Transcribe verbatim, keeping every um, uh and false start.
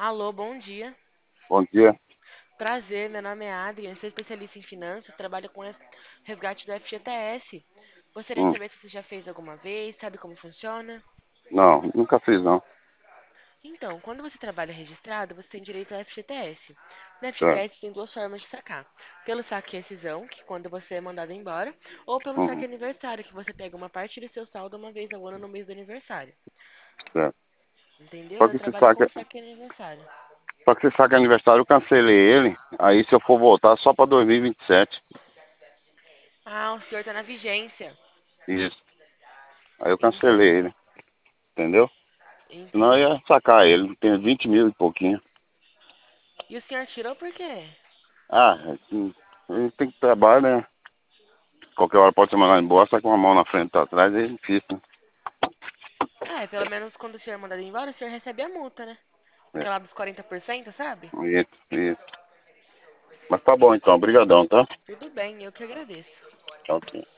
Alô, bom dia. Bom dia. Prazer, meu nome é Adrian, sou especialista em finanças, trabalho com res- resgate do F G T S. Gostaria de Hum, saber se você já fez alguma vez, sabe como funciona? não, nunca fiz não. Então, quando você trabalha registrado, você tem direito ao F G T S. No Certo. F G T S tem duas formas de sacar. Pelo saque e rescisão, que é quando você é mandado embora, ou pelo saque Uhum, aniversário, que você pega uma parte do seu saldo uma vez ao ano no mês do aniversário. certo. Entendeu? Só Eu que esse trabalho com saque, o saque aniversário. só que esse saque aniversário eu cancelei ele. Aí se eu for voltar só para dois mil e vinte e sete. Ah, o senhor está na vigência. Isso. Aí eu cancelei Entendo. ele, entendeu? Senão eu Entendi. ia sacar ele. Tem vinte mil e pouquinho. E o senhor tirou por quê? Ah, é, hum, a gente tem que trabalhar, né? Qualquer hora pode ser mandado embora, só com uma mão na frente e outra atrás, é difícil, É, pelo menos quando o senhor é mandado embora, o senhor recebe a multa, né? né? Aquela dos quarenta por cento, sabe? É, isso, isso. Mas tá bom então, obrigadão, tá? Tudo bem, eu que agradeço. Tchau, tchau.